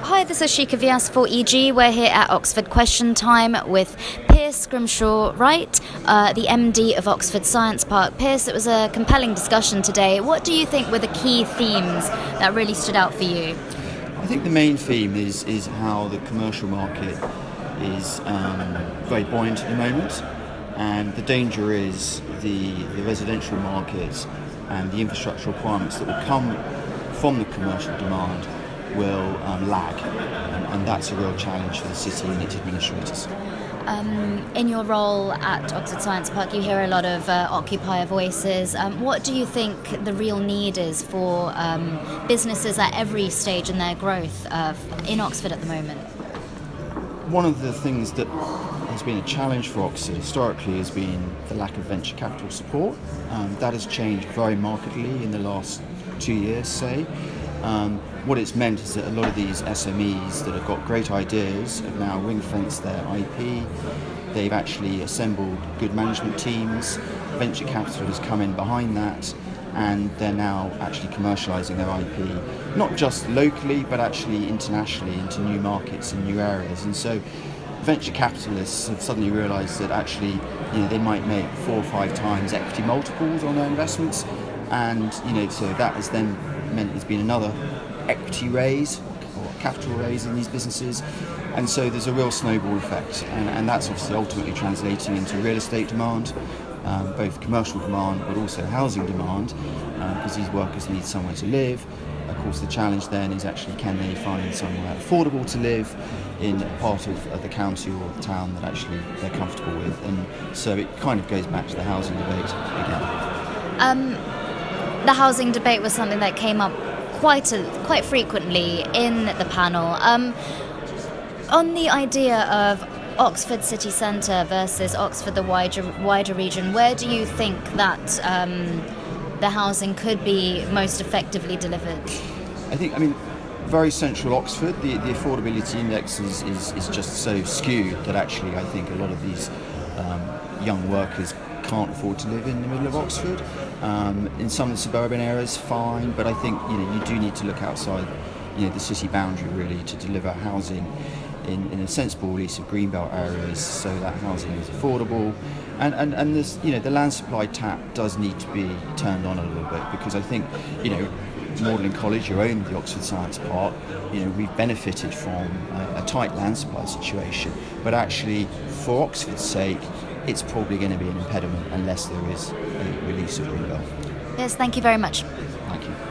Hi, this is Shika Vyas for EG. We're here at Oxford Question Time with Piers Scrimshaw-Wright, the MD of Oxford Science Park. Piers, it was a compelling discussion today. What do you think were the key themes that really stood out for you? I think the main theme is how the commercial market is very buoyant at the moment, and the danger is the residential market and the infrastructure requirements that will come from the commercial demand will lag, and that's a real challenge for the city and its administrators. In your role at Oxford Science Park, you hear a lot of occupier voices. What do you think the real need is for businesses at every stage in their growth in Oxford at the moment? One of the things that has been a challenge for Oxford historically has been the lack of venture capital support. That has changed very markedly in the last 2 years, say. What it's meant is that a lot of these SMEs that have got great ideas have now ring-fenced their IP. They've actually assembled good management teams. Venture capital has come in behind that, and they're now actually commercialising their IP, not just locally but actually internationally into new markets and new areas. And so venture capitalists have suddenly realised that actually they might make 4 or 5 times equity multiples on their investments, and so that has then meant there's been another equity raise or capital raise in these businesses, and so there's a real snowball effect, and that's obviously ultimately translating into real estate demand, both commercial demand but also housing demand, because these workers need somewhere to live. Of course, the challenge then is actually, can they find somewhere affordable to live in a part of the county or the town that actually they're comfortable with, and so it kind of goes back to the housing debate again. The housing debate was something that came up quite frequently in the panel. On the idea of Oxford city centre versus Oxford the wider region, where do you think that the housing could be most effectively delivered? I think, very central Oxford, the affordability index is just so skewed that actually I think a lot of these young workers can't afford to live in the middle of Oxford. In some of the suburban areas, fine, but I think you do need to look outside the city boundary really to deliver housing in a sensible release of greenbelt areas, so that housing is affordable, and this the land supply tap does need to be turned on a little bit, because I think Magdalen College, who own the Oxford Science Park, we've benefited from a tight land supply situation, but actually for Oxford's sake it's probably going to be an impediment unless there is a release of greenbelt. Yes, thank you very much. Thank you.